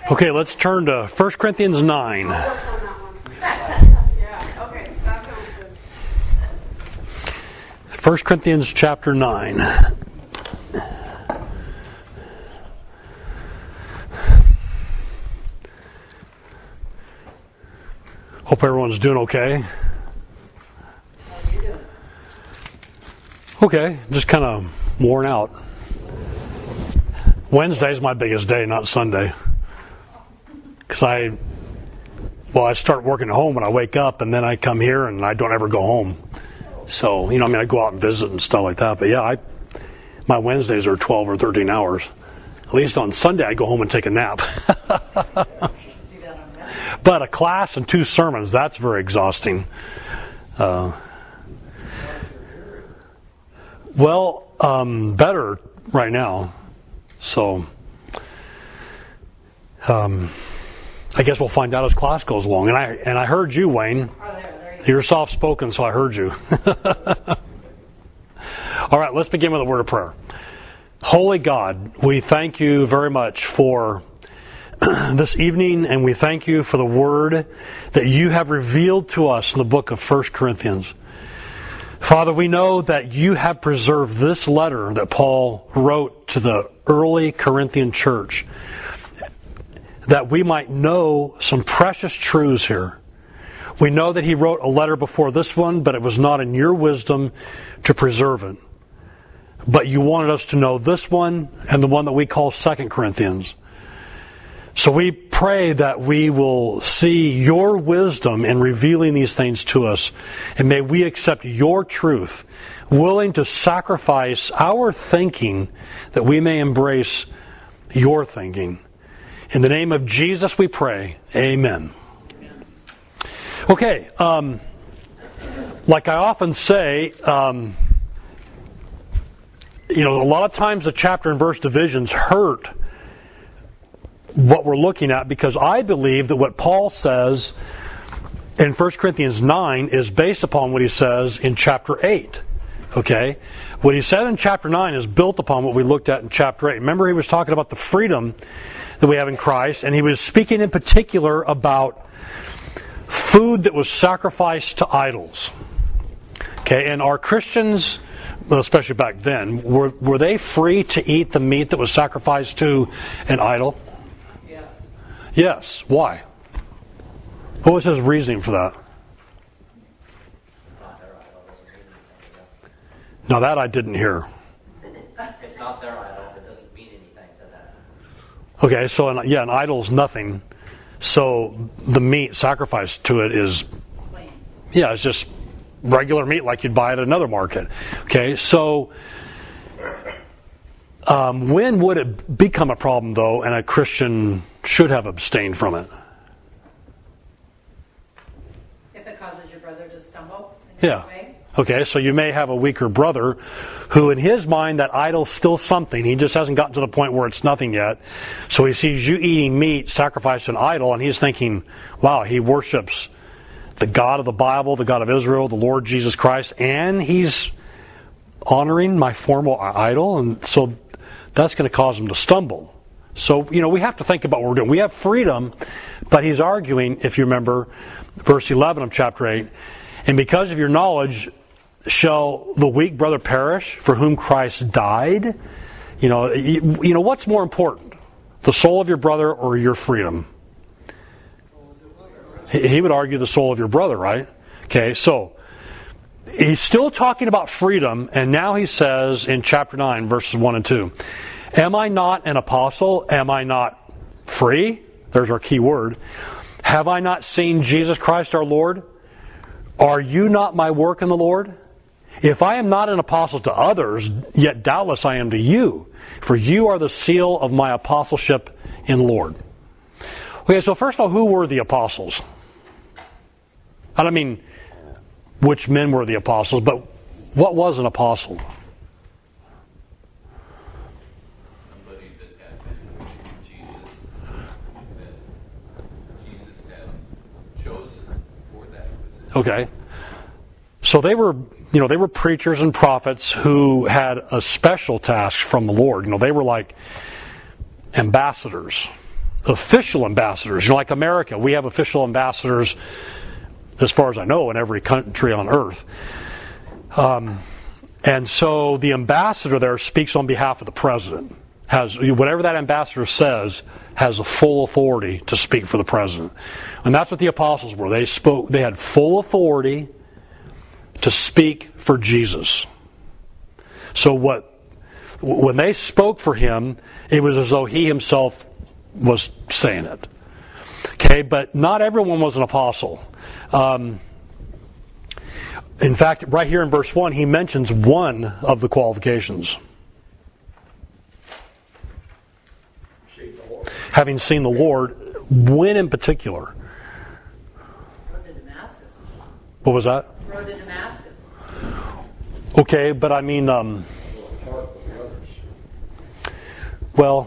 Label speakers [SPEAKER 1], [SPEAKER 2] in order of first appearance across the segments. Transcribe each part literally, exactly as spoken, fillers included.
[SPEAKER 1] Okay, let's turn to First Corinthians nine. First Corinthians chapter nine. Hope everyone's doing okay.
[SPEAKER 2] How are you doing?
[SPEAKER 1] Okay, just kind of worn out. Wednesday's my biggest day, not Sunday. Because I, well, I start working at home when I wake up, and then I come here and I don't ever go home. So, you know, I mean, I go out and visit and stuff like that. But yeah, I, my Wednesdays are twelve or thirteen hours. At least on Sunday, I go home and take a nap. But a class and two sermons, that's very exhausting. Uh, well, um, better right now. So, um, I guess we'll find out as class goes along. And I and I heard you, Wayne.
[SPEAKER 2] Oh, there, there you
[SPEAKER 1] You're soft spoken, so I heard you. All right, let's begin with a word of prayer. Holy God, we thank you very much for this evening, and we thank you for the word that you have revealed to us in the book of First Corinthians. Father, we know that you have preserved this letter that Paul wrote to the early Corinthian church, that we might know some precious truths here. We know that he wrote a letter before this one, but it was not in your wisdom to preserve it. But you wanted us to know this one and the one that we call Second Corinthians. So we pray that we will see your wisdom in revealing these things to us, and may we accept your truth, willing to sacrifice our thinking that we may embrace your thinking. In the name of Jesus we pray, amen. Okay, um, like I often say, um, you know, a lot of times the chapter and verse divisions hurt what we're looking at, because I believe that what Paul says in First Corinthians nine is based upon what he says in chapter eight. Okay? What he said in chapter nine is built upon what we looked at in chapter eight. Remember, he was talking about the freedom that we have in Christ, and he was speaking in particular about food that was sacrificed to idols. Okay, and are Christians, well, especially back then, were, were they free to eat the meat that was sacrificed to an idol?
[SPEAKER 2] Yes.
[SPEAKER 1] Yes. Why? What was his reasoning for that?
[SPEAKER 3] It's not their idol. It doesn't mean anything to them.
[SPEAKER 1] Now that I didn't hear.
[SPEAKER 3] It's not their idol. It doesn't mean anything to them.
[SPEAKER 1] Okay, so an, yeah, an idol's nothing. So the meat sacrificed to it is,
[SPEAKER 2] Clean.
[SPEAKER 1] yeah, it's just regular meat like you'd buy at another market. Okay, so um, when would it become a problem, though, and a Christian should have abstained from it?
[SPEAKER 2] If it causes your brother to stumble in
[SPEAKER 1] Yeah.
[SPEAKER 2] your way.
[SPEAKER 1] Okay, so you may have a weaker brother who in his mind that idol's still something. He just hasn't gotten to the point where it's nothing yet. So he sees you eating meat sacrificed to an idol, and he's thinking, wow, he worships the God of the Bible, the God of Israel, the Lord Jesus Christ, and he's honoring my former idol, and so that's going to cause him to stumble. So, you know, we have to think about what we're doing. We have freedom, but he's arguing, if you remember, verse eleven of chapter eight, and because of your knowledge, shall the weak brother perish for whom Christ died? You know, you, you know, what's more important, the soul of your brother or your freedom? He, he would argue the soul of your brother, right? Okay, so he's still talking about freedom, and now he says in chapter nine, verses one and two, am I not an apostle? Am I not free? There's our key word. Have I not seen Jesus Christ our Lord? Are you not my work in the Lord? If I am not an apostle to others, yet doubtless I am to you, for you are the seal of my apostleship in the Lord. Okay, so first of all, who were the apostles? I don't mean which men were the apostles, but what was an apostle?
[SPEAKER 4] Somebody that had been Jesus, that Jesus had chosen for that position.
[SPEAKER 1] Okay. So they were, you know, they were preachers and prophets who had a special task from the Lord. You know, they were like ambassadors. official ambassadors. You know, like America, we have official ambassadors, as far as I know, in every country on earth. Um, and so the ambassador there speaks on behalf of the president. Has whatever that ambassador says has a full authority to speak for the president. And that's what the apostles were. They spoke. They had full authority to speak for Jesus. So what when they spoke for him, it was as though he himself was saying it. Okay, but not everyone was an apostle. Um, in fact, right here in verse one, he mentions one of the qualifications. Having seen the Lord, when in particular?
[SPEAKER 2] Road to Damascus.
[SPEAKER 1] What was that?
[SPEAKER 2] Road to Damascus.
[SPEAKER 1] Okay, but I mean, um, well,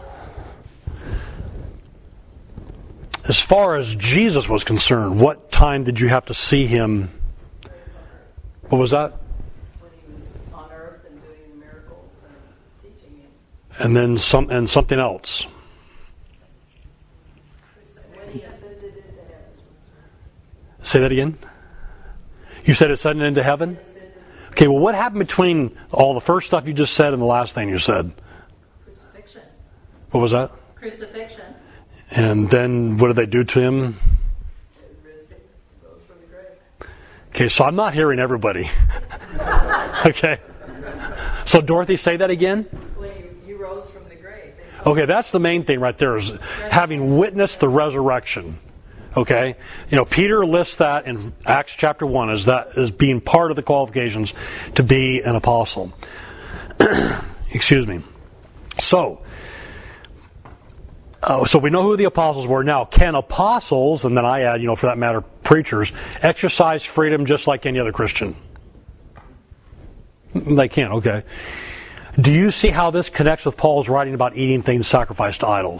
[SPEAKER 1] as far as Jesus was concerned, what time did you have to see him? What was that?
[SPEAKER 2] When he was on earth and doing the miracles and teaching him.
[SPEAKER 1] And then some, and something else.
[SPEAKER 2] When he ascended into heaven.
[SPEAKER 1] Say that again. You said ascended into heaven? Okay, well, what happened between all the first stuff you just said and the last thing you said?
[SPEAKER 2] Crucifixion.
[SPEAKER 1] What was that?
[SPEAKER 2] Crucifixion.
[SPEAKER 1] And then what did they do to him?
[SPEAKER 2] Rose from the grave.
[SPEAKER 1] Okay, so I'm not hearing everybody. Okay. So Dorothy, say that again.
[SPEAKER 2] When you, you rose from the grave.
[SPEAKER 1] Okay, that's the main thing right there, is having witnessed the resurrection. Okay? You know, Peter lists that in Acts chapter one as that as being part of the qualifications to be an apostle. Excuse me. So, uh, so we know who the apostles were. Now, can apostles, and then I add, you know, for that matter, preachers, exercise freedom just like any other Christian? They can, okay. Do you see how this connects with Paul's writing about eating things sacrificed to idols?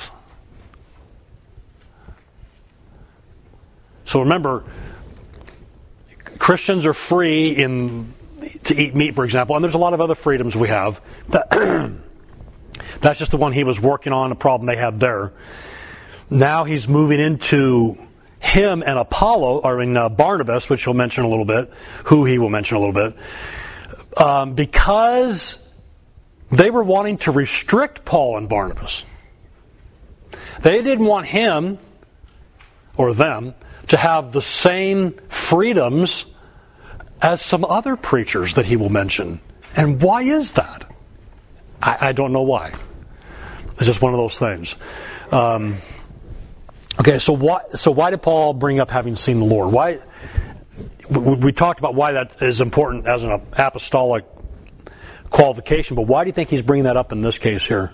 [SPEAKER 1] So remember, Christians are free in to eat meat, for example, and there's a lot of other freedoms we have. That's just the one he was working on, a problem they had there. Now he's moving into him and Apollo, or in uh, Barnabas, which he'll mention a little bit, who he will mention a little bit, um, because they were wanting to restrict Paul and Barnabas. They didn't want him, or them, to have the same freedoms as some other preachers that he will mention. And why is that? I, I don't know why. It's just one of those things. Um, okay, so why, so why did Paul bring up having seen the Lord? Why? We, we talked about why that is important as an apostolic qualification, but why do you think he's bringing that up in this case here?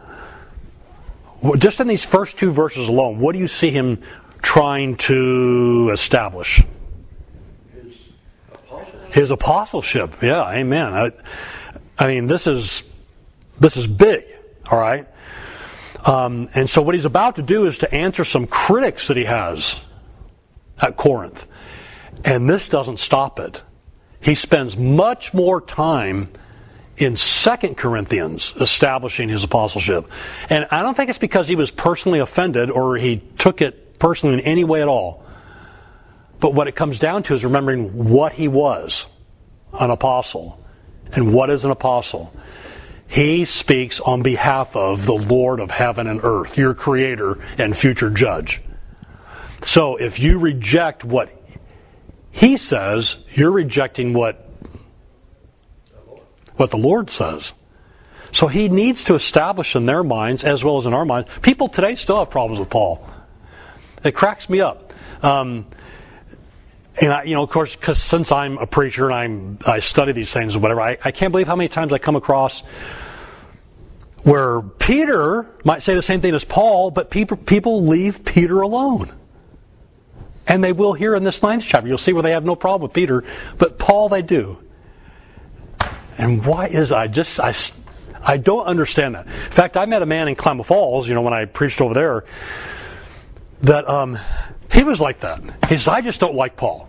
[SPEAKER 1] Just in these first two verses alone, what do you see him trying to establish?
[SPEAKER 3] His apostleship.
[SPEAKER 1] His apostleship. Yeah, amen. I, I mean, this is this is big. All right. Um, and so what he's about to do is to answer some critics that he has at Corinth, and this doesn't stop it. He spends much more time in Second Corinthians establishing his apostleship, and I don't think it's because he was personally offended or he took it personally in any way at all. But what it comes down to is remembering what he was, an apostle. And what is an apostle? He speaks on behalf of the Lord of heaven and earth, your creator and future judge. So if you reject what he says, you're rejecting what, what the Lord says. So he needs to establish in their minds, as well as in our minds. People today still have problems with Paul. It cracks me up. Um, and I, you know, of course, because since I'm a preacher and I'm, I study these things or whatever, I, I can't believe how many times I come across where Peter might say the same thing as Paul, but people, people leave Peter alone. And they will here in this ninth chapter. You'll see where they have no problem with Peter, but Paul they do. And why is I just I, I don't understand that. In fact, I met a man in Klamath Falls, you know, when I preached over there, that um, he was like that. He says, I just don't like Paul.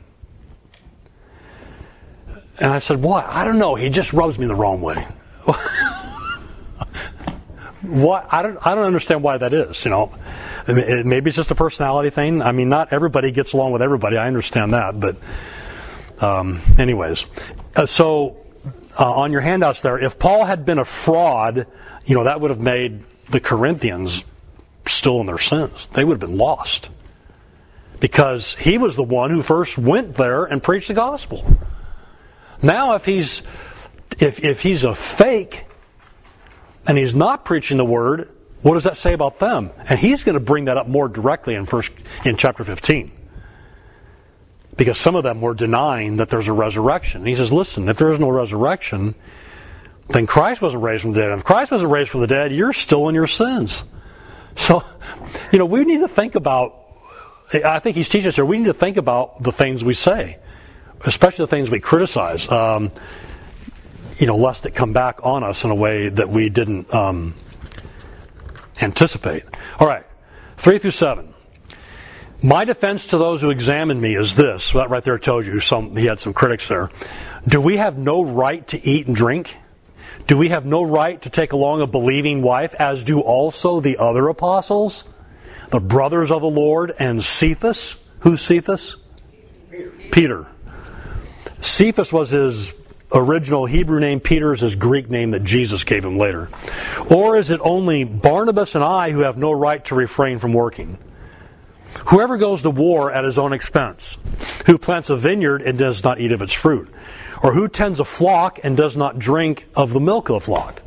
[SPEAKER 1] And I said, why? I don't know. He just rubs me the wrong way. what I don't I don't understand why that is. You know, I mean, it, maybe it's just a personality thing. I mean, not everybody gets along with everybody. I understand that, but um, anyways, uh, so uh, on your handouts there, if Paul had been a fraud, you know, that would have made the Corinthians still in their sins. They would have been lost because he was the one who first went there and preached the gospel. Now, if he's if if he's a fake and he's not preaching the word, what does that say about them? And he's going to bring that up more directly in first in chapter fifteen. Because some of them were denying that there's a resurrection. And he says, listen, if there is no resurrection, then Christ wasn't raised from the dead. And if Christ wasn't raised from the dead, you're still in your sins. So, you know, we need to think about, I think he's teaching us here, we need to think about the things we say, especially the things we criticize. Um, you know, lest it come back on us in a way that we didn't um, anticipate. All right, three through seven. My defense to those who examine me is this. Well, that right there tells you some. He had some critics there. Do we have no right to eat and drink? Do we have no right to take along a believing wife, as do also the other apostles, the brothers of the Lord, and Cephas? Who's Cephas? Peter. Peter. Cephas was his original Hebrew name. Peter is his Greek name that Jesus gave him later. Or is it only Barnabas and I who have no right to refrain from working? Whoever goes to war at his own expense, who plants a vineyard and does not eat of its fruit, or who tends a flock and does not drink of the milk of the flock.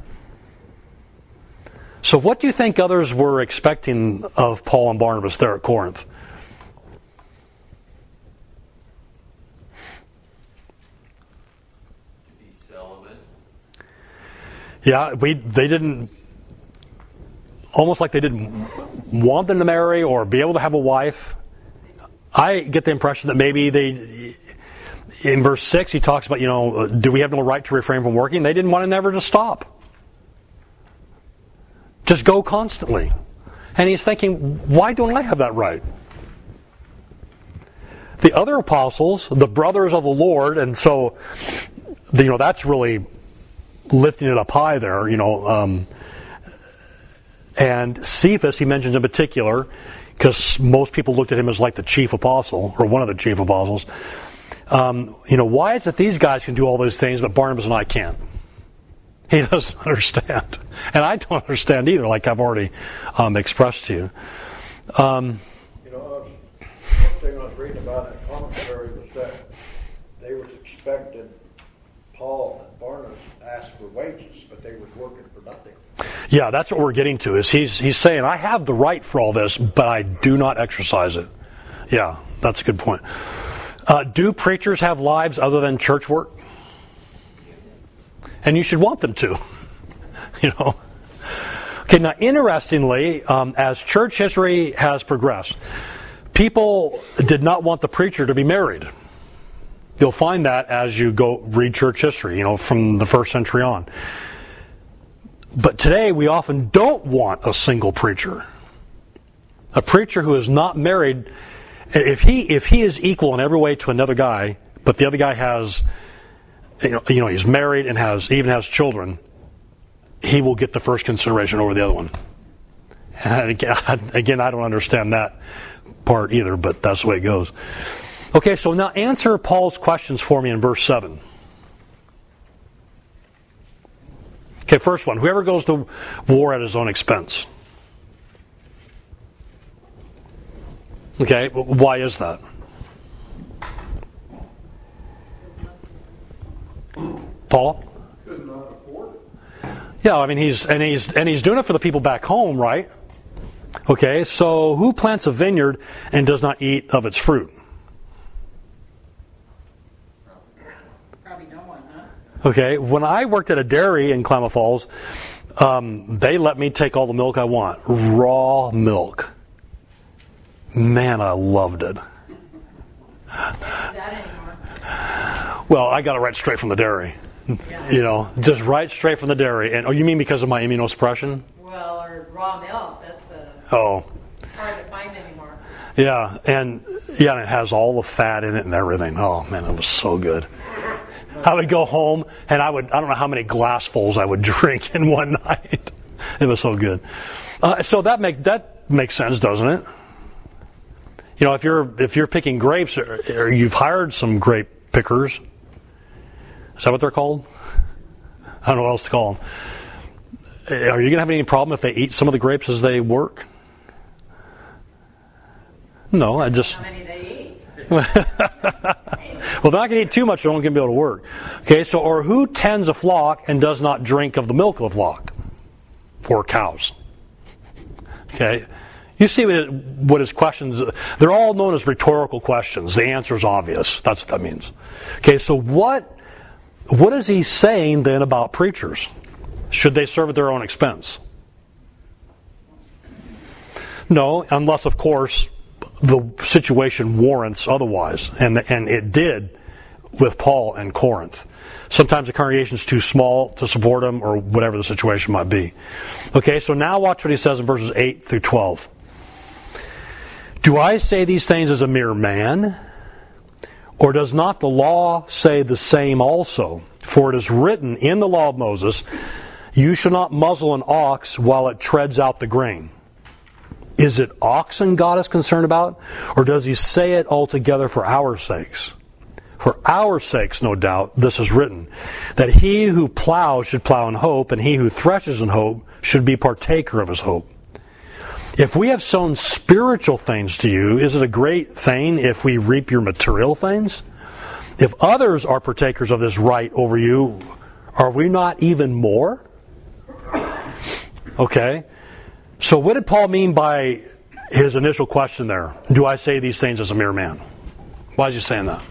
[SPEAKER 1] So what do you think others were expecting of Paul and Barnabas there at Corinth? Yeah, we they didn't, almost like they didn't want them to marry or be able to have a wife. I get the impression that maybe they, in verse six, he talks about, you know, do we have no right to refrain from working? They didn't want to never to stop. Just go constantly. And he's thinking, why don't I have that right? The other apostles, the brothers of the Lord, and so, you know, that's really lifting it up high there, you know. Um, and Cephas, he mentions in particular, because most people looked at him as like the chief apostle, or one of the chief apostles. Um, you know, why is it these guys can do all those things, but Barnabas and I can't? He doesn't understand. And I don't understand either, like I've already um, expressed to you. Um,
[SPEAKER 5] you know, one thing I was reading about in commentary was that they was expected, Paul and Barnabas asked for wages, but they was working for nothing.
[SPEAKER 1] Yeah, that's what we're getting to, is he's he's saying, I have the right for all this, but I do not exercise it. Yeah, that's a good point. Uh, do preachers have lives other than church work? And you should want them to. You know. Okay, now interestingly, um, as church history has progressed, people did not want the preacher to be married. You'll find that as you go read church history, you know, from the first century on. But today we often don't want a single preacher. A preacher who is not married, if he if he is equal in every way to another guy, but the other guy has, you know, you know he's married and has even has children, he will get the first consideration over the other one. And again, again, I don't understand that part either, but that's the way it goes. Okay, so now answer Paul's questions for me in verse seven. Okay, first one. Whoever goes to war at his own expense. Okay, why is that? Paul?
[SPEAKER 5] Could not afford it.
[SPEAKER 1] Yeah, I mean he's and he's and he's doing it for the people back home, right? Okay, so who plants a vineyard and does not eat of its fruit?
[SPEAKER 2] Probably no one, huh?
[SPEAKER 1] Okay, when I worked at a dairy in Klamath Falls, um, they let me take all the milk I want. Raw milk. Man, I loved it.
[SPEAKER 2] That anymore.
[SPEAKER 1] Well, I got it right straight from the dairy.
[SPEAKER 2] Yeah.
[SPEAKER 1] You know, just right straight from the dairy. And oh, you mean because of my immunosuppression?
[SPEAKER 2] Well, or raw milk. That's uh,
[SPEAKER 1] Oh.
[SPEAKER 2] hard to find anymore.
[SPEAKER 1] Yeah, and yeah, and it has all the fat in it and everything. Oh man, it was so good. I would go home and I would, I don't know how many glassfuls I would drink in one night. It was so good. Uh, so that make that makes sense, doesn't it? You know, if you're if you're picking grapes, or, or you've hired some grape pickers. Is that what they're called? I don't know what else to call them. Are you going to have any problem if they eat some of the grapes as they work? No, I just.
[SPEAKER 2] How many they eat?
[SPEAKER 1] Well, they're not going to eat too much, they're only going to be able to work. Okay, so, or who tends a flock and does not drink of the milk of the flock? Or cows. Okay, you see what, it, what his questions, they're all known as rhetorical questions. The answer is obvious. That's what that means. Okay, so what, what is he saying then about preachers? Should they serve at their own expense? No, unless, of course, the situation warrants otherwise, and and it did with Paul and Corinth. Sometimes the congregation is too small to support them, or whatever the situation might be. Okay, so now watch what he says in verses eight through twelve. Do I say these things as a mere man? Or does not the law say the same also? For it is written in the law of Moses, you shall not muzzle an ox while it treads out the grain. Is it oxen God is concerned about? Or does he say it altogether for our sakes? For our sakes, no doubt, this is written, that he who plows should plow in hope, and he who threshes in hope should be partaker of his hope. If we have sown spiritual things to you, is it a great thing if we reap your material things? If others are partakers of this right over you, are we not even more? Okay. So what did Paul mean by his initial question there? Do I say these things as a mere man? Why is he saying that?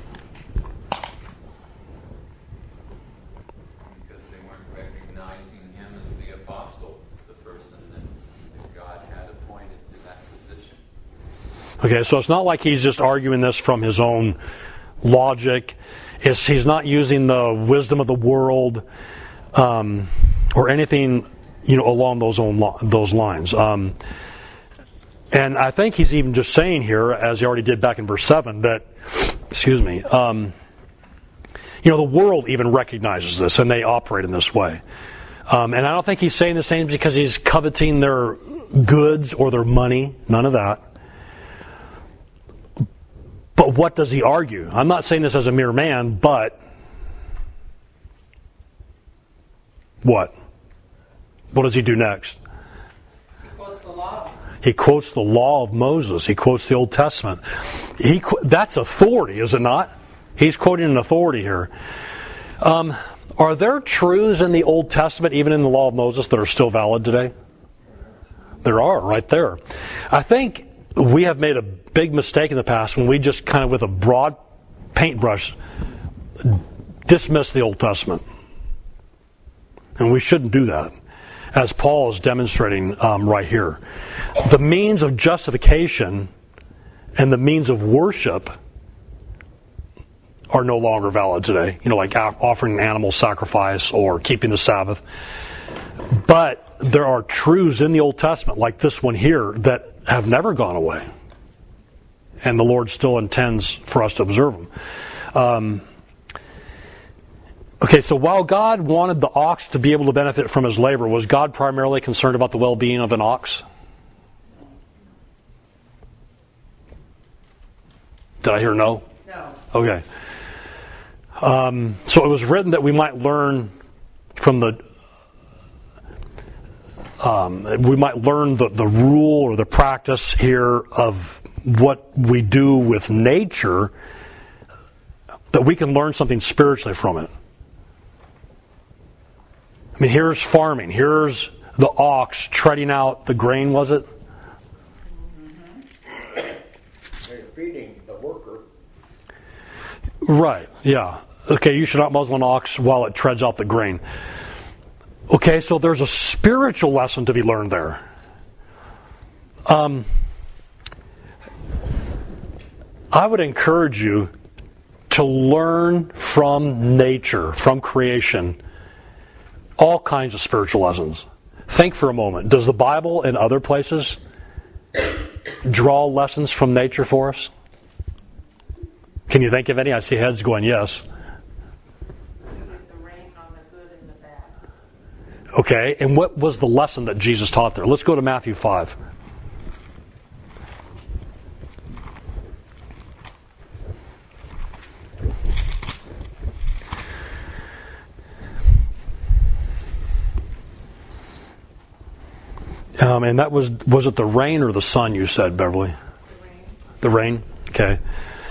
[SPEAKER 4] Because they weren't recognizing him as the apostle, the person that, that God had appointed to that position.
[SPEAKER 1] Okay, so it's not like he's just arguing this from his own logic. It's, he's not using the wisdom of the world um, or anything, you know, along those own those lines. Um, and I think he's even just saying here, as he already did back in verse seven, that, excuse me, um, you know, the world even recognizes this and they operate in this way. Um, and I don't think he's saying the same because he's coveting their goods or their money. None of that. But what does he argue? I'm not saying this as a mere man, but what? What does he do next?
[SPEAKER 2] He quotes the law.
[SPEAKER 1] He quotes the law of Moses. He quotes the Old Testament. He that's authority, is it not? He's quoting an authority here. Um, are there truths in the Old Testament, even in the law of Moses, that are still valid today? There are, right there. I think we have made a big mistake in the past when we just kind of, with a broad paintbrush, dismiss the Old Testament. And we shouldn't do that, as Paul is demonstrating um, right here. The means of justification and the means of worship are no longer valid today. You know, like offering an animal sacrifice or keeping the Sabbath. But there are truths in the Old Testament, like this one here, that have never gone away. And the Lord still intends for us to observe them. Um, okay, so while God wanted the ox to be able to benefit from his labor, was God primarily concerned about the well-being of an ox? Did I hear no?
[SPEAKER 2] No.
[SPEAKER 1] Okay. Um, so it was written that we might learn from the Um, we might learn the, the rule or the practice here of what we do with nature, that we can learn something spiritually from it. I mean, here's farming. Here's the ox treading out the grain, was it?
[SPEAKER 5] They're feeding the worker.
[SPEAKER 1] Right, yeah. Okay, you should not muzzle an ox while it treads out the grain. Okay, so there's a spiritual lesson to be learned there. Um, I would encourage you to learn from nature, from creation, all kinds of spiritual lessons. Think for a moment. Does the Bible and other places draw lessons from nature for us? Can you think of any? I see heads going yes.
[SPEAKER 2] The rain on the good and the bad.
[SPEAKER 1] Okay, and what was the lesson that Jesus taught there? Let's go to Matthew five. Um, and that was, was it the rain or the sun you said, Beverly? The rain. The rain? Okay.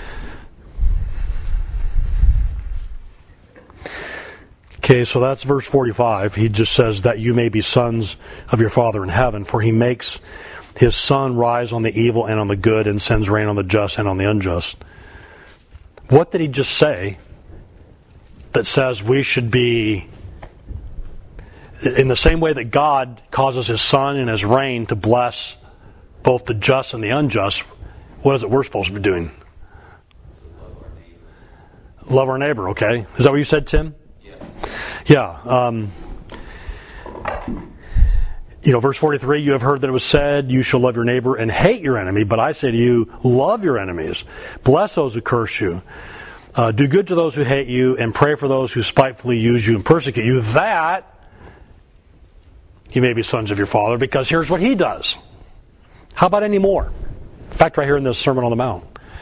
[SPEAKER 1] Okay, so that's verse forty-five. He just says that you may be sons of your Father in heaven, for he makes his sun rise on the evil and on the good and sends rain on the just and on the unjust. What did he just say that says we should be, in the same way that God causes his sun and his rain to bless both the just and the unjust, what is it we're supposed to be doing? Love our neighbor, okay. Is that what you said, Tim? Yeah. Um, you know, verse forty-three, you have heard that it was said, you shall love your neighbor and hate your enemy. But I say to you, love your enemies. Bless those who curse you. Uh, do good to those who hate you and pray for those who spitefully use you and persecute you, that you may be sons of your Father, because here's what he does. How about any more? In fact, right here in this Sermon on the Mount.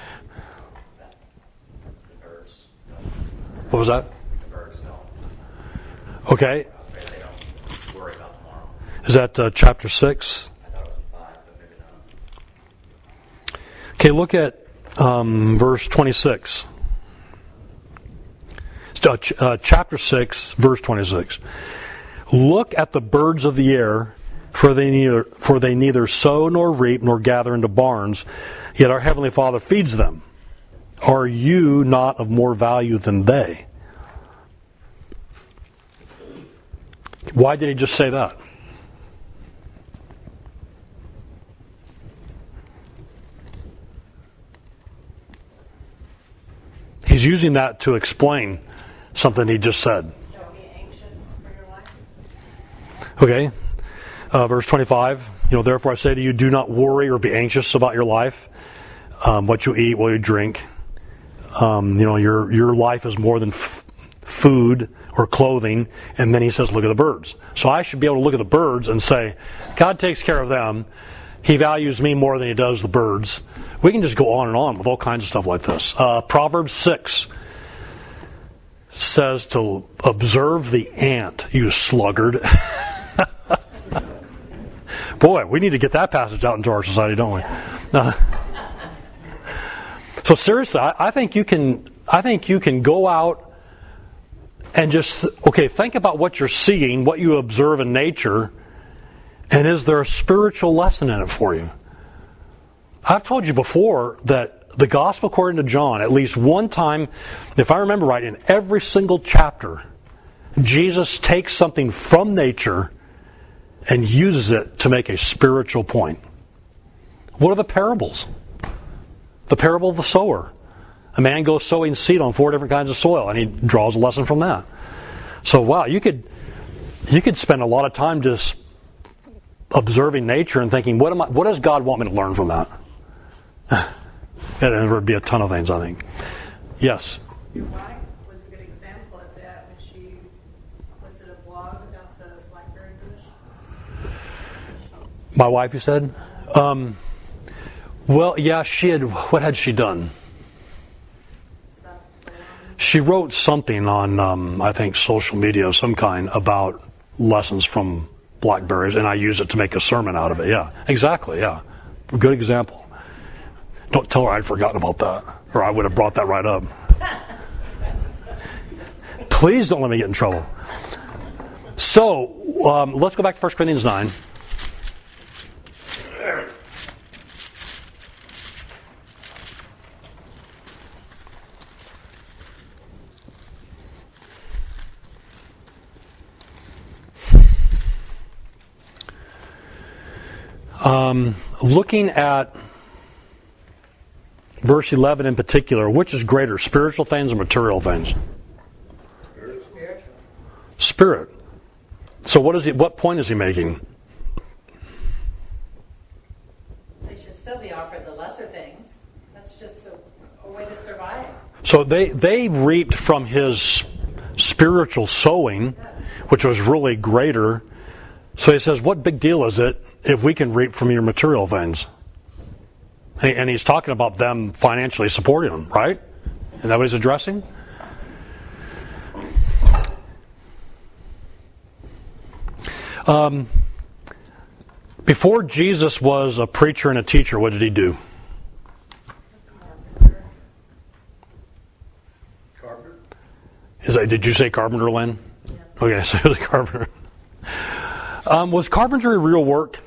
[SPEAKER 1] What was that? Okay.
[SPEAKER 3] They don't worry about tomorrow.
[SPEAKER 1] Is that uh, chapter six?
[SPEAKER 3] I thought it was five, but maybe not.
[SPEAKER 1] Okay, look at um, verse twenty-six. Uh, ch- uh, chapter six, verse twenty-six. Look at the birds of the air, for they neither for they neither sow nor reap nor gather into barns, yet our heavenly Father feeds them. Are you not of more value than they? Why did he just say that? He's using that to explain something he just said.
[SPEAKER 2] Don't be anxious for your life.
[SPEAKER 1] Okay. Uh, verse twenty-five. You know, therefore I say to you, do not worry or be anxious about your life, um, what you eat, what you drink. Um, you know, your your life is more than f- food or clothing. And then he says, look at the birds. So I should be able to look at the birds and say, God takes care of them. He values me more than he does the birds. We can just go on and on with all kinds of stuff like this. Uh, Proverbs six says to observe the ant, you sluggard. Boy, we need to get that passage out into our society, don't we? Uh, so seriously, I, I think you can. I think you can go out and just okay. Think about what you're seeing, what you observe in nature, and is there a spiritual lesson in it for you? I've told you before that the Gospel according to John, at least one time, if I remember right, in every single chapter, Jesus takes something from nature and uses it to make a spiritual point. What are the parables? The parable of the sower. A man goes sowing seed on four different kinds of soil, and he draws a lesson from that. So, wow, you could you could spend a lot of time just observing nature and thinking, what am I? What does God want me to learn from that? And there would be a ton of things, I think. Yes.
[SPEAKER 2] Your wife was a good example of that when she was it a blog about the blackberry bush.
[SPEAKER 1] My wife, you said? Um, well, yeah, she had. What had she done? She wrote something on, um, I think, social media of some kind about lessons from blackberries, and I used it to make a sermon out of it. Yeah, exactly. Yeah, a good example. Don't tell her I'd forgotten about that, or I would have brought that right up. Please don't let me get in trouble. So um, let's go back to First Corinthians nine. Um, looking at verse eleven in particular, which is greater, spiritual things or material things?
[SPEAKER 2] Spiritual.
[SPEAKER 1] Spirit. So what is he? What point is he making?
[SPEAKER 6] They should still be offered the lesser things. That's just a, a way to survive.
[SPEAKER 1] So they they reaped from his spiritual sowing which was really greater. So he says, what big deal is it if we can reap from your material things? And he's talking about them financially supporting him, right? Is that what he's addressing? Um, before Jesus was a preacher and a teacher, what did he do?
[SPEAKER 5] Carpenter?
[SPEAKER 1] Is that, did you say carpenter, Lynn?
[SPEAKER 6] Yeah.
[SPEAKER 1] Okay, so he was a carpenter. Um, was carpentry real work?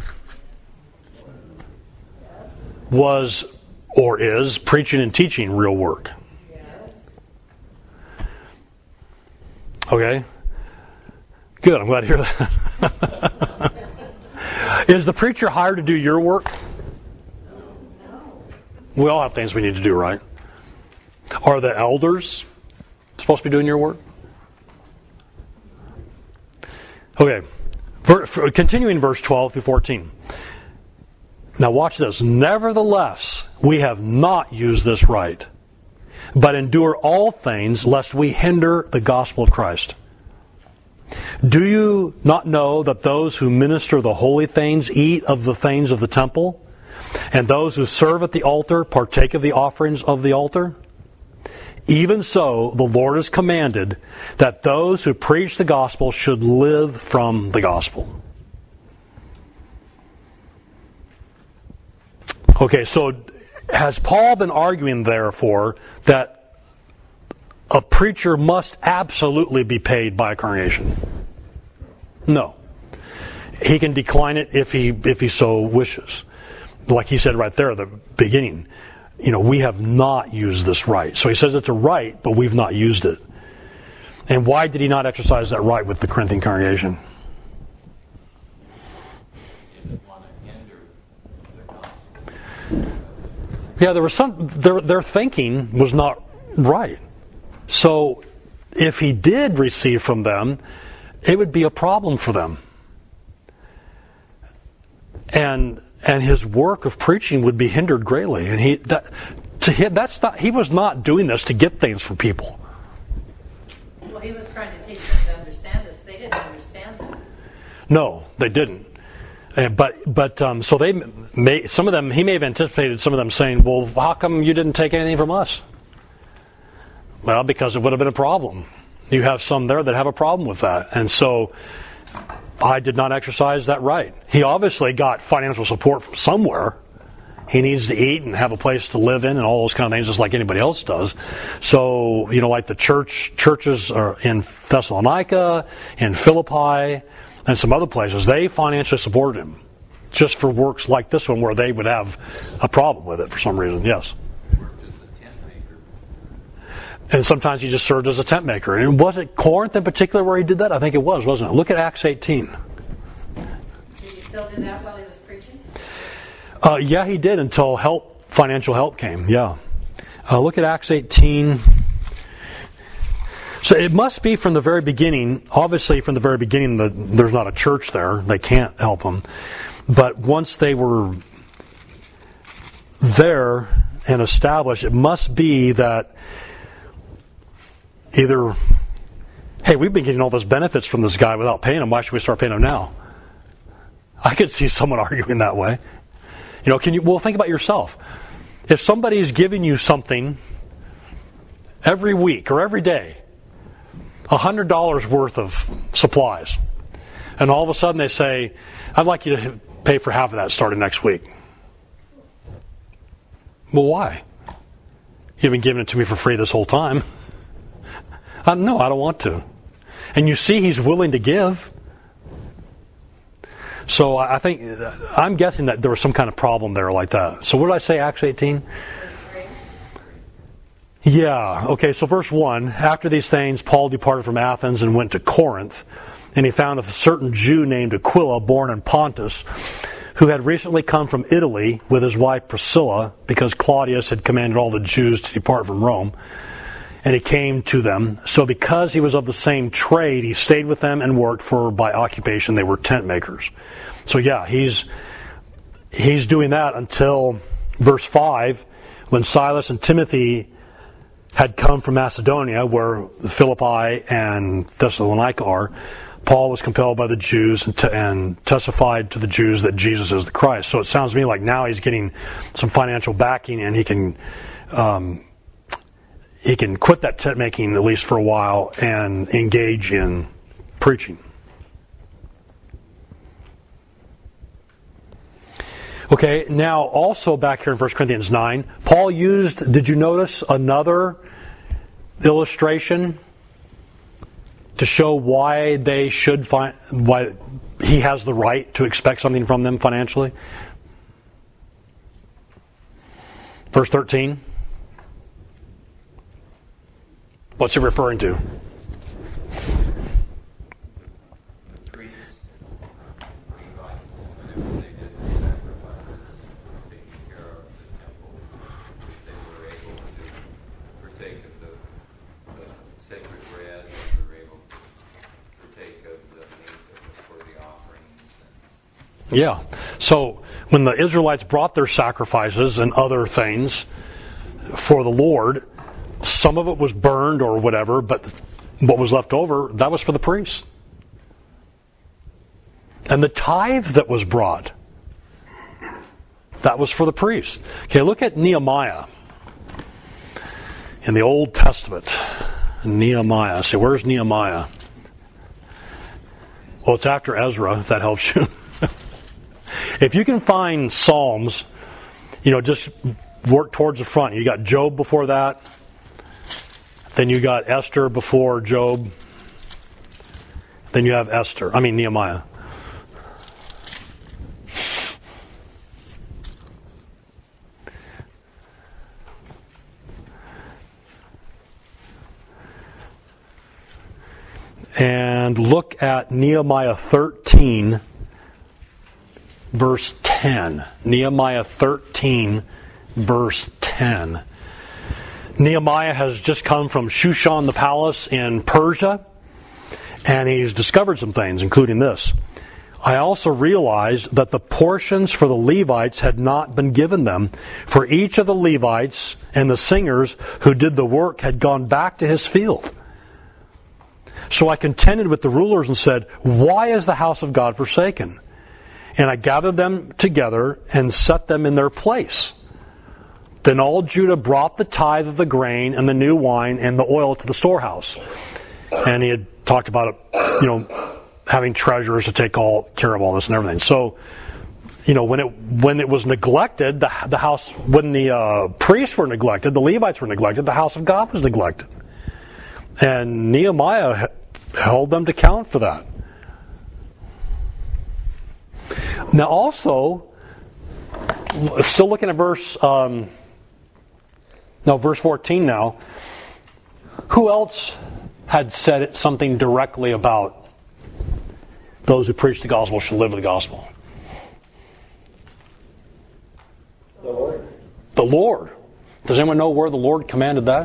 [SPEAKER 1] Was or is preaching and teaching real work?
[SPEAKER 6] Yes.
[SPEAKER 1] Okay. Good, I'm glad to hear that. Is the preacher hired to do your work?
[SPEAKER 6] No.
[SPEAKER 1] We all have things we need to do, right? Are the elders supposed to be doing your work? Okay. Continuing verse twelve through fourteen. Now watch this. Nevertheless, we have not used this right, but endure all things lest we hinder the gospel of Christ. Do you not know that those who minister the holy things eat of the things of the temple, and those who serve at the altar partake of the offerings of the altar? Even so, the Lord has commanded that those who preach the gospel should live from the gospel. Okay, so has Paul been arguing, therefore, that a preacher must absolutely be paid by a congregation? No. He can decline it if he if he so wishes. Like he said right there at the beginning, you know, we have not used this right. So he says it's a right, but we've not used it. And why did he not exercise that right with the Corinthian congregation?
[SPEAKER 4] He didn't want to hinder the gospel.
[SPEAKER 1] Yeah, there was some. Their their thinking was not right. So, if he did receive from them, it would be a problem for them. And and his work of preaching would be hindered greatly. And he that to him that's not he was not doing this to get things from people.
[SPEAKER 6] Well, he was trying to teach them to understand this. They didn't understand that.
[SPEAKER 1] No, they didn't. Uh, but but um, so they may some of them he may have anticipated some of them saying, well, how come you didn't take anything from us? Well, because it would have been a problem. You have some there that have a problem with that. And so I did not exercise that right. He obviously got financial support from somewhere. He needs to eat and have a place to live in and all those kind of things just like anybody else does. So, you know, like the church churches are in Thessalonica, in Philippi, and some other places, they financially supported him just for works like this one where they would have a problem with it for some reason. Yes.
[SPEAKER 4] Worked as a tent maker.
[SPEAKER 1] And sometimes he just served as a tent maker. And was it Corinth in particular where he did that? I think it was, wasn't it? Look at Acts eighteen.
[SPEAKER 6] Did he still do that while he was preaching?
[SPEAKER 1] Uh, yeah, he did until help, financial help came. Yeah. Uh, look at Acts eighteen. So it must be from the very beginning. Obviously, from the very beginning, the, there's not a church there. They can't help them. But once they were there and established, it must be that either, hey, we've been getting all those benefits from this guy without paying him. Why should we start paying him now? I could see someone arguing that way. You know, can you? Well, think about yourself. If somebody's giving you something every week or every day, a hundred dollars worth of supplies, and all of a sudden they say, "I'd like you to pay for half of that starting next week." Well, why? You've been giving it to me for free this whole time. Uh, no, I don't want to. And you see, he's willing to give. So I think, I'm guessing that there was some kind of problem there like that. So what did I say, Acts eighteen? Yeah, okay, so verse one, after these things, Paul departed from Athens and went to Corinth, and he found a certain Jew named Aquila, born in Pontus, who had recently come from Italy with his wife Priscilla, because Claudius had commanded all the Jews to depart from Rome. And he came to them. So because he was of the same trade, he stayed with them and worked, for by occupation they were tent makers. So yeah, he's he's doing that until verse five, when Silas and Timothy had come from Macedonia, where Philippi and Thessalonica are, Paul was compelled by the Jews and, te- and testified to the Jews that Jesus is the Christ. So it sounds to me like now he's getting some financial backing, and he can um, he can quit that tent making at least for a while and engage in preaching. Okay, now also back here in First Corinthians nine, Paul used, did you notice, another illustration to show why they should find, why he has the right to expect something from them financially? Verse thirteen. What's he referring to?
[SPEAKER 4] Priests, Levites, whenever they did the sacrifices, taking care of the temple, if they were able to partake of the, the sacred bread, they were able to partake of the meat that was for the offerings.
[SPEAKER 1] Yeah. So when the Israelites brought their sacrifices and other things for the Lord, some of it was burned or whatever, but what was left over, that was for the priests. And the tithe that was brought, that was for the priests. Okay, look at Nehemiah in the Old Testament. Nehemiah. See, where's Nehemiah? Well, it's after Ezra, if that helps you. If you can find Psalms, you know, just work towards the front. You got Job before that. Then you got Esther before Job. Then you have Esther. I mean Nehemiah. And look at Nehemiah thirteen, verse ten. Nehemiah thirteen, verse ten. Nehemiah has just come from Shushan the palace in Persia, and he's discovered some things, including this. I also realized that the portions for the Levites had not been given them, for each of the Levites and the singers who did the work had gone back to his field. So I contended with the rulers and said, "Why is the house of God forsaken?" And I gathered them together and set them in their place. Then all Judah brought the tithe of the grain and the new wine and the oil to the storehouse. And he had talked about, you know, having treasurers to take all care of all this and everything. So, you know, when it when it was neglected, the the house, when the uh, priests were neglected, the Levites were neglected, the house of God was neglected. And Nehemiah held them to account for that. Now also, still looking at verse, um, no, verse fourteen now, who else had said it, something directly about those who preach the gospel should live the gospel?
[SPEAKER 5] The Lord.
[SPEAKER 1] The Lord. Does anyone know where the Lord commanded that?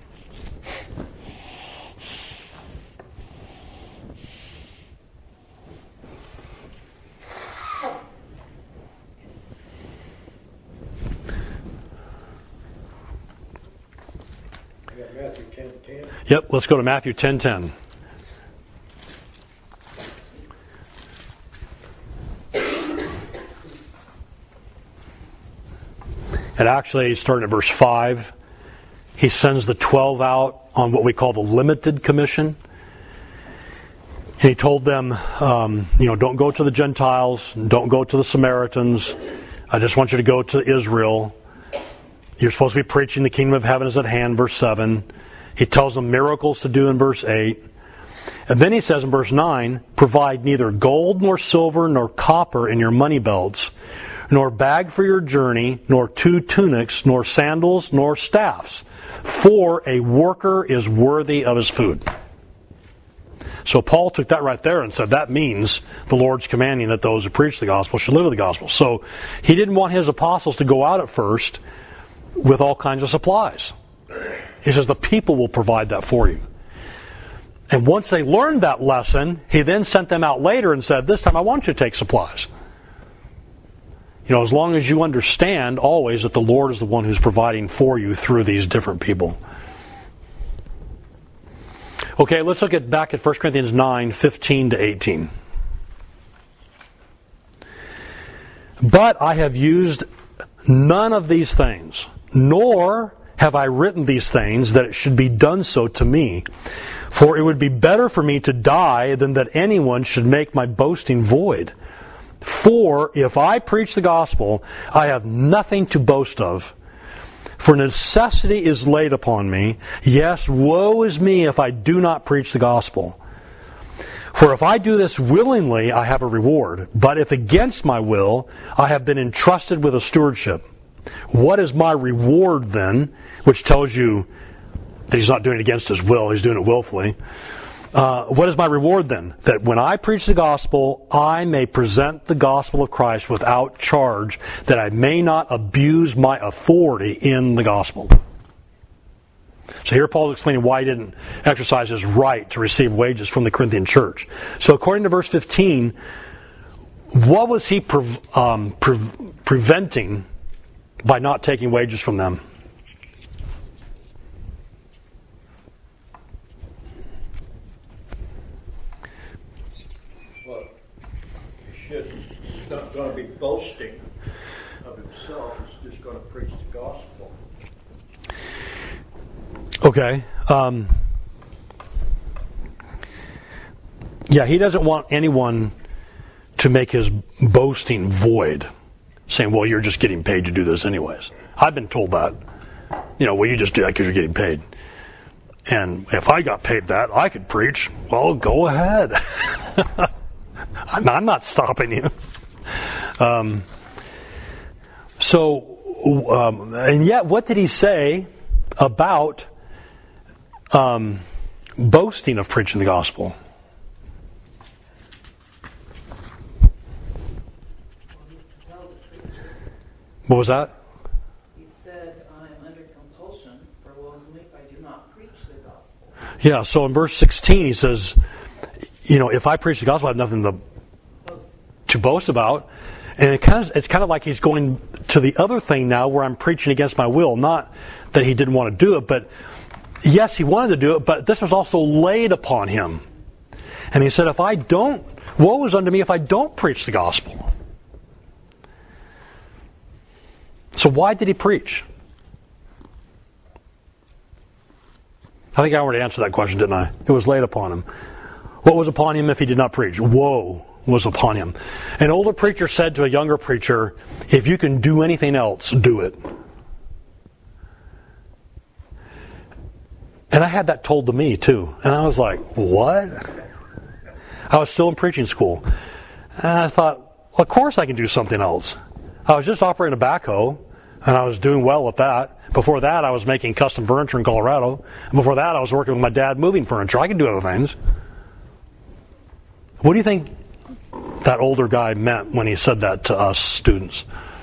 [SPEAKER 5] I got Matthew ten ten.
[SPEAKER 1] Yep, let's go to Matthew ten ten. And actually, starting at verse five, he sends the twelve out on what we call the limited commission. And he told them, um, you know, don't go to the Gentiles, don't go to the Samaritans. I just want you to go to Israel. You're supposed to be preaching the kingdom of heaven is at hand, verse seven. He tells them miracles to do in verse eight. And then he says in verse nine, provide neither gold nor silver nor copper in your money belts, nor bag for your journey, nor two tunics, nor sandals, nor staffs. For a worker is worthy of his food. So Paul took that right there and said that means the Lord's commanding that those who preach the gospel should live the gospel. So he didn't want his apostles to go out at first with all kinds of supplies. He says the people will provide that for you. And once they learned that lesson, he then sent them out later and said, this time I want you to take supplies. You know, as long as you understand always that the Lord is the one who's providing for you through these different people. Okay, let's look at back at First Corinthians nine, fifteen to eighteen. But I have used none of these things, nor have I written these things that it should be done so to me. For it would be better for me to die than that anyone should make my boasting void. For if I preach the gospel, I have nothing to boast of. For necessity is laid upon me. Yes, woe is me if I do not preach the gospel. For if I do this willingly, I have a reward. But if against my will, I have been entrusted with a stewardship. What is my reward then? Which tells you that he's not doing it against his will, he's doing it willfully. Uh, what is my reward then? That when I preach the gospel, I may present the gospel of Christ without charge, that I may not abuse my authority in the gospel. So here Paul's explaining why he didn't exercise his right to receive wages from the Corinthian church. So according to verse fifteen, what was he pre- um, pre- preventing by not taking wages from them?
[SPEAKER 5] Well, he should, he's not going to be boasting of himself. He's just going to preach the gospel.
[SPEAKER 1] Okay. Um, yeah, he doesn't want anyone to make his boasting void, saying, well, you're just getting paid to do this anyways. I've been told that. You know, well, you just do that because you're getting paid. And if I got paid that, I could preach. Well, go ahead. I'm, I'm not stopping you. Um, so, um, and yet, what did he say about um, boasting of preaching the gospel? What was that?
[SPEAKER 7] He said, I am under compulsion, for woe is me if I do not preach the gospel.
[SPEAKER 1] Yeah, so in verse sixteen he says, you know, if I preach the gospel, I have nothing to, to boast about. And it kind of, it's kind of like he's going to the other thing now where I'm preaching against my will. Not that he didn't want to do it, but yes, he wanted to do it, but this was also laid upon him. And he said, if I don't, woe is unto me if I don't preach the gospel. So why did he preach? I think I already answered that question, didn't I? It was laid upon him. What was upon him if he did not preach? Woe was upon him. An older preacher said to a younger preacher, if you can do anything else, do it. And I had that told to me too. And I was like, what? I was still in preaching school. And I thought, well, of course I can do something else. I was just operating a backhoe, and I was doing well at that. Before that, I was making custom furniture in Colorado. And before that, I was working with my dad moving furniture. I could do other things. What do you think that older guy meant when he said that to us students?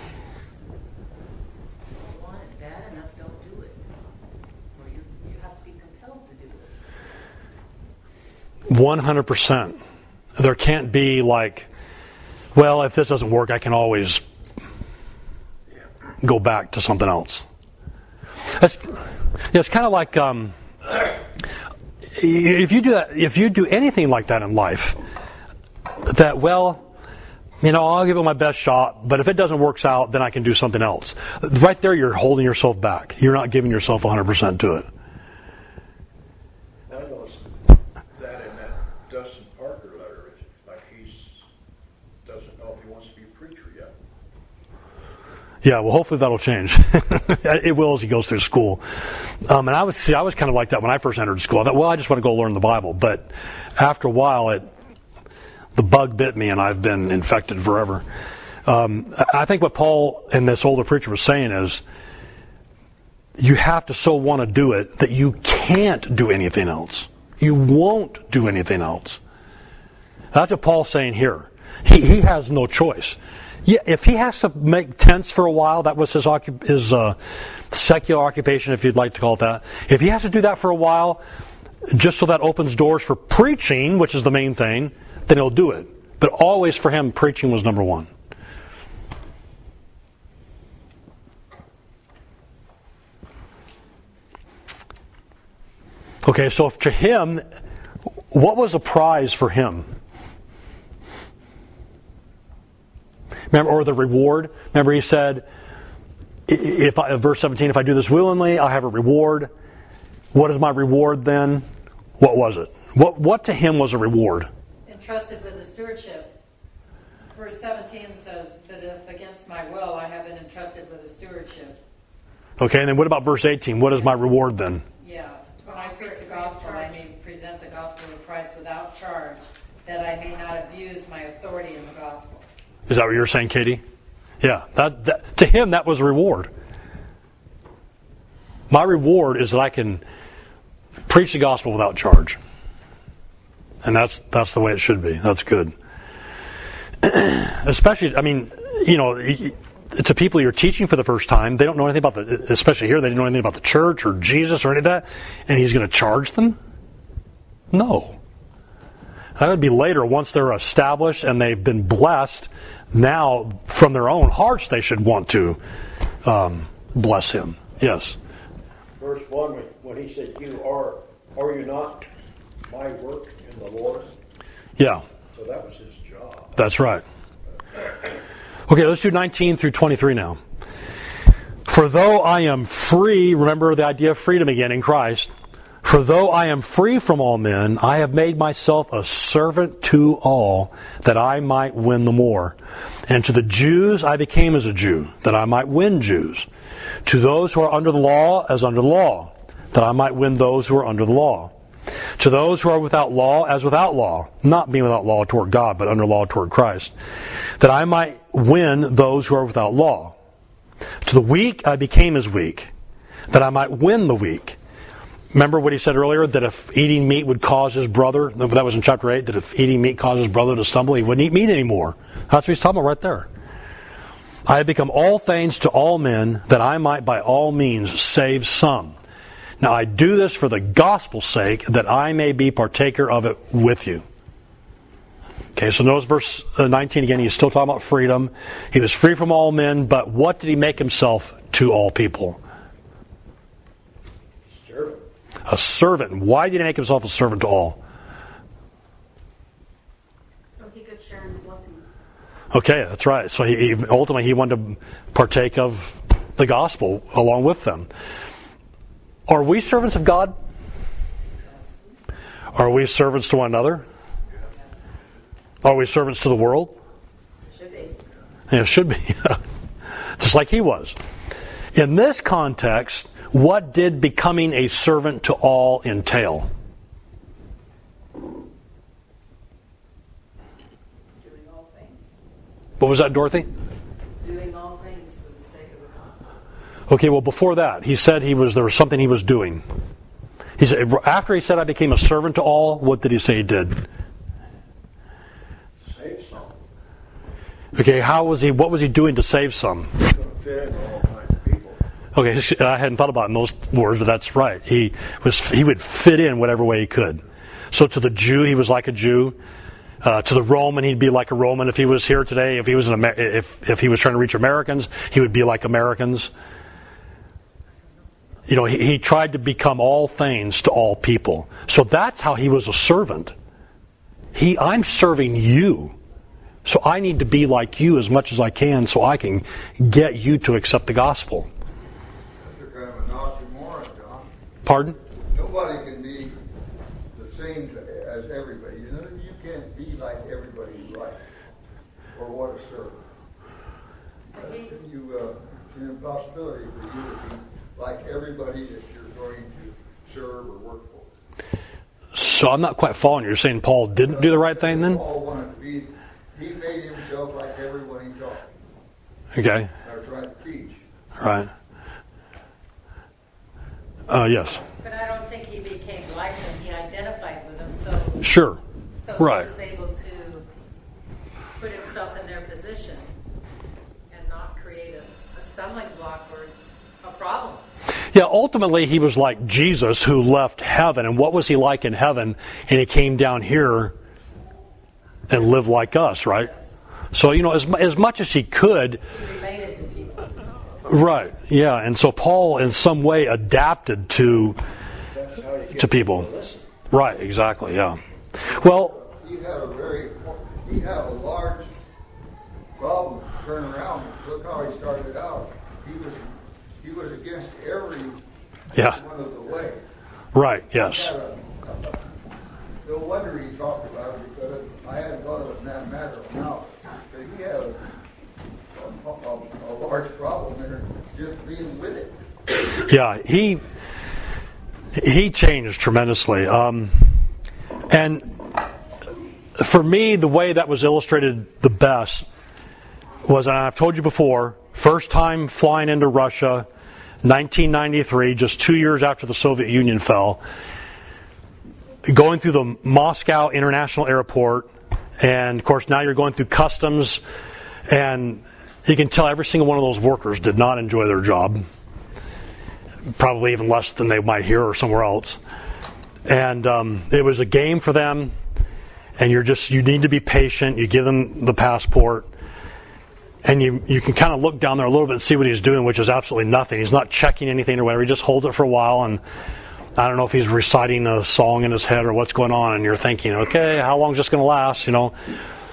[SPEAKER 7] If you want it bad enough, don't do it. Or you, you have to be compelled to do it.
[SPEAKER 1] one hundred percent. There can't be like, well, if this doesn't work, I can always go back to something else. It's, it's kind of like um, if you do that, if you do anything like that in life, that well, you know, I'll give it my best shot, but if it doesn't work out, then I can do something else. Right there, you're holding yourself back. You're not giving yourself one hundred percent to it.
[SPEAKER 5] I noticed that in that Dustin Parker letter, it's like he's doesn't know if he wants to be a preacher yet.
[SPEAKER 1] Yeah, well, hopefully that'll change. It will as he goes through school. Um, and I was, see, I was kind of like that when I first entered school. I thought, well, I just want to go learn the Bible. But after a while, it, the bug bit me, and I've been infected forever. Um, I think what Paul and this older preacher was saying is, you have to so want to do it that you can't do anything else. You won't do anything else. That's what Paul's saying here. He, he has no choice. Yeah, if he has to make tents for a while, that was his occup- his uh, secular occupation, if you'd like to call it that. If he has to do that for a while, just so that opens doors for preaching, which is the main thing, then he'll do it. But always for him, preaching was number one. Okay, so if to him, what was the prize for him? Remember, or the reward? Remember he said, if I, verse seventeen, if I do this willingly, I'll have a reward. What is my reward then? What was it? What what to him was a reward?
[SPEAKER 6] Entrusted with the stewardship. Verse seventeen says that if against my will I have been entrusted with the stewardship.
[SPEAKER 1] Okay, and then what about verse eighteen? What is my reward then?
[SPEAKER 6] Yeah. When I preach the gospel, I may present the gospel of Christ without charge, that I may not abuse my authority in the gospel.
[SPEAKER 1] Is that what you're saying, Katie? Yeah. That, that, to him, that was a reward. My reward is that I can preach the gospel without charge. And that's that's the way it should be. That's good. Especially, I mean, you know, to people you're teaching for the first time, they don't know anything about the, especially here, they didn't know anything about the church or Jesus or any of that, and he's going to charge them? No. That would be later, once they're established and they've been blessed. Now, from their own hearts, they should want to um, bless him. Yes.
[SPEAKER 5] Verse one, when he said, "You are, are you not my work in the Lord?"
[SPEAKER 1] Yeah.
[SPEAKER 5] So that was his job.
[SPEAKER 1] That's right. Okay, let's do nineteen through twenty-three now. For though I am free, remember the idea of freedom again in Christ. For though I am free from all men, I have made myself a servant to all, that I might win the more. And to the Jews I became as a Jew, that I might win Jews. To those who are under the law, as under the law, that I might win those who are under the law. To those who are without law, as without law, not being without law toward God, but under law toward Christ, that I might win those who are without law. To the weak I became as weak, that I might win the weak. Remember what he said earlier, that if eating meat would cause his brother, that was in chapter eight, that if eating meat caused his brother to stumble, he wouldn't eat meat anymore. That's what he's talking about right there. I have become all things to all men, that I might by all means save some. Now I do this for the gospel's sake, that I may be partaker of it with you. Okay, so notice verse nineteen again, he's still talking about freedom. He was free from all men, but what did he make himself to all people?
[SPEAKER 5] Servant.
[SPEAKER 1] A servant. Why did he make himself a servant to all?
[SPEAKER 2] So he could share in the blessings.
[SPEAKER 1] Okay, that's right. So he, he ultimately he wanted to partake of the gospel along with them. Are we servants of God? Are we servants to one another? Are we servants to the world?
[SPEAKER 6] Should be.
[SPEAKER 1] Yeah, it should be. Just like he was. In this context, what did becoming a servant to all entail?
[SPEAKER 7] Doing all things.
[SPEAKER 1] What was that, Dorothy?
[SPEAKER 7] Doing all things for the sake of the gospel.
[SPEAKER 1] Okay, well before that, he said he was there was something he was doing. He said after he said I became a servant to all, what did he say he did?
[SPEAKER 5] Save some.
[SPEAKER 1] Okay, how was he? What was he doing to save some?
[SPEAKER 5] He's going to fit into all kinds of people.
[SPEAKER 1] Okay, I hadn't thought about it in those words, but that's right. He was he would fit in whatever way he could. So to the Jew, he was like a Jew. Uh, to the Roman, he'd be like a Roman. If he was here today, if he was an Amer- if if he was trying to reach Americans, he would be like Americans. You know, he, he tried to become all things to all people. So that's how he was a servant. He, I'm serving you. So I need to be like you as much as I can so I can get you to accept the gospel.
[SPEAKER 8] That's a kind of an oxymoron, John.
[SPEAKER 1] Pardon?
[SPEAKER 8] Nobody can be the same to, as everybody. You know, you can't be like everybody you like or want to serve. Uh, you, uh, it's an impossibility for you to be like everybody that you're going to serve or work for.
[SPEAKER 1] So I'm not quite following you. You're saying Paul didn't do the right thing then?
[SPEAKER 8] Paul wanted to be, he made himself like everyone he taught.
[SPEAKER 1] Okay.
[SPEAKER 8] Or tried to teach.
[SPEAKER 1] Right. Uh, yes.
[SPEAKER 6] But I don't think he became like them. He identified with them, so
[SPEAKER 1] Sure.
[SPEAKER 6] so
[SPEAKER 1] Right.
[SPEAKER 6] he was able to put himself in their position and not create a, a stumbling block or a problem.
[SPEAKER 1] Yeah, ultimately he was like Jesus who left heaven. And what was he like in heaven? And he came down here and lived like us, right? So, you know, as, as much as he could.
[SPEAKER 6] He related to people.
[SPEAKER 1] Right, yeah. And so Paul in some way adapted to
[SPEAKER 5] That's how you get
[SPEAKER 1] to people.
[SPEAKER 5] to listen.
[SPEAKER 1] Right, exactly, yeah. Well,
[SPEAKER 8] he had a very, he had a large problem to turn around. Look how he started out. He was, he was against every
[SPEAKER 1] yeah.
[SPEAKER 8] one of the way.
[SPEAKER 1] Right, yes.
[SPEAKER 8] He had a, a, no wonder he talked about it, because I hadn't thought of it in that matter now. But he had a, a, a, a large problem there just being with it.
[SPEAKER 1] Yeah, he he changed tremendously. Um, and for me, the way that was illustrated the best was, and I've told you before, first time flying into Russia, nineteen ninety-three, just two years after the Soviet Union fell, going through the Moscow International Airport, and of course now you're going through customs, and you can tell every single one of those workers did not enjoy their job. Probably even less than they might here or somewhere else. And um, it was a game for them, and you're just, you need to be patient. You give them the passport, and you you can kind of look down there a little bit and see what he's doing, which is absolutely nothing. He's not checking anything or whatever. He just holds it for a while, and I don't know if he's reciting a song in his head or what's going on, and you're thinking, okay, how long is this going to last, you know?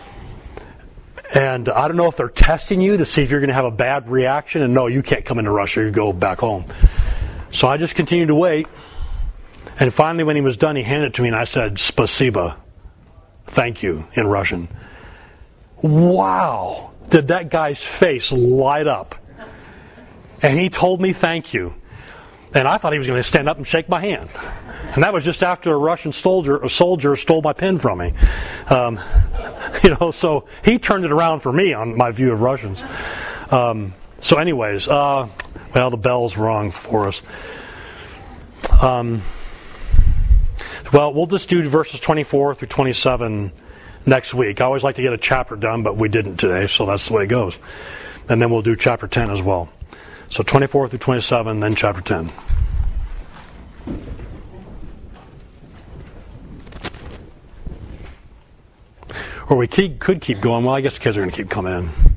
[SPEAKER 1] And I don't know if they're testing you to see if you're going to have a bad reaction, and no, you can't come into Russia, you go back home. So I just continued to wait, and finally when he was done, he handed it to me, and I said, "Spasiba," thank you, in Russian. Wow! Did that guy's face light up. And he told me thank you. And I thought he was going to stand up and shake my hand. And that was just after a Russian soldier, a soldier stole my pen from me. Um, you know, so he turned it around for me on my view of Russians. Um, so anyways, uh, well, the bell's rung for us. Um, well, we'll just do verses twenty-four through twenty-seven next week. I always like to get a chapter done, but we didn't today, so that's the way it goes. And then we'll do chapter ten as well. So twenty-four through twenty-seven, then chapter ten. Or we keep, could keep going. Well, I guess the kids are going to keep coming in.